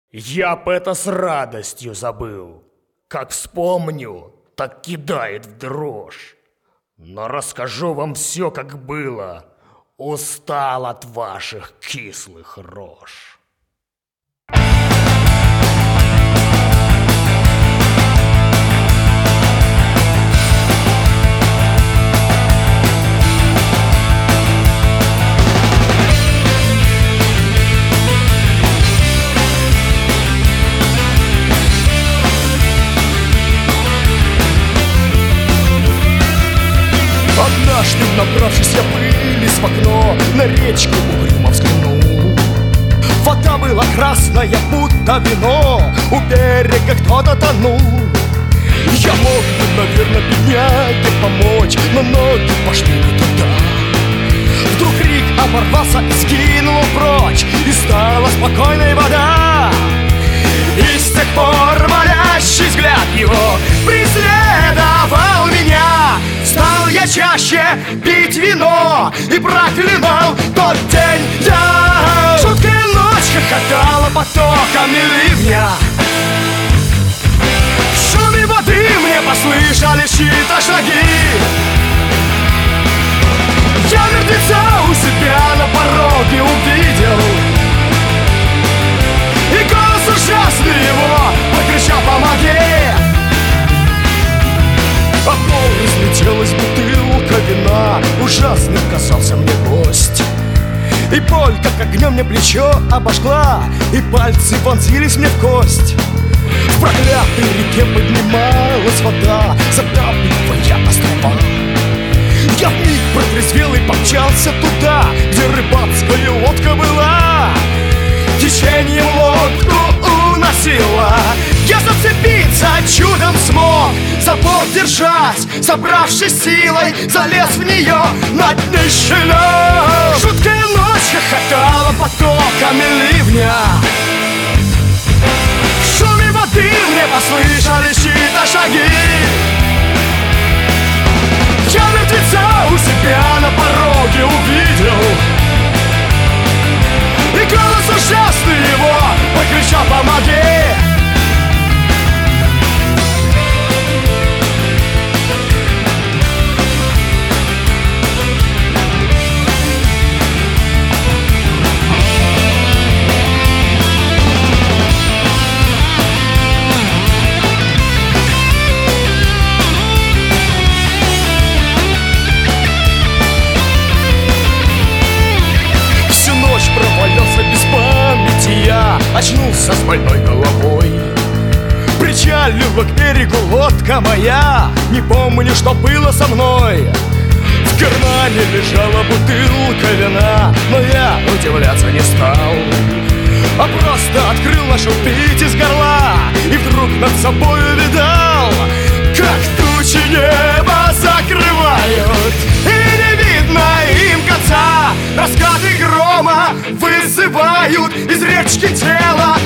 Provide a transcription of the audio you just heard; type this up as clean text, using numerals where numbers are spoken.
Я б это с радостью забыл. Как вспомню, так кидает в дрожь. Но расскажу вам все, как было. Устал от ваших кислых рож. Однажды, набравшись я пыли в окно, на речку угрюмо взглянул. Вода была красная, будто вино, у берега кто-то тонул. Я мог бы, наверное, бедняге помочь, но ноги пошли не туда. Вдруг крик оборвался и скинул прочь, и стала спокойной вода. И с тех пор молящий взгляд его преследовал меня. Стал я чаще пить вино и проклинал тот день. Я жуткая ночь хохотала потоками ливня. В шуме воды мне послышались чьи-то шаги. Я мертвеца у себя на пороге увидел, и голос ужасный его прокричал: помоги! А пол разлетелась бутылка вина, ужасным казался мне гость. И боль, как огнем мне плечо обожгла, и пальцы вонзились мне в кость. В проклятой реке поднималась вода, затапливая острова. Я вмиг протрезвел и помчался туда, где рыбацкая лодка была. Течением лодку уносило, я зацепиться чудом смог. За борт держась, собравшись силой, залез в нее на дне щелек. Жуткая ночь хохотала потоками ливня. В шуме воды мне послышались чьи-то шаги. Я мертвеца у себя на пороге увидел, и голос ужасный его прокричал: помоги! Провалился без памяти я, очнулся с больной головой. Причалила к берегу лодка моя, не помню, что было со мной. В кармане лежала бутылка вина, но я удивляться не стал, а просто открыл, нашел пить из горла, и вдруг над собой увидал, как тучи небо закрывают, и не видно им конца. Раскаты грома вызывают из речки тело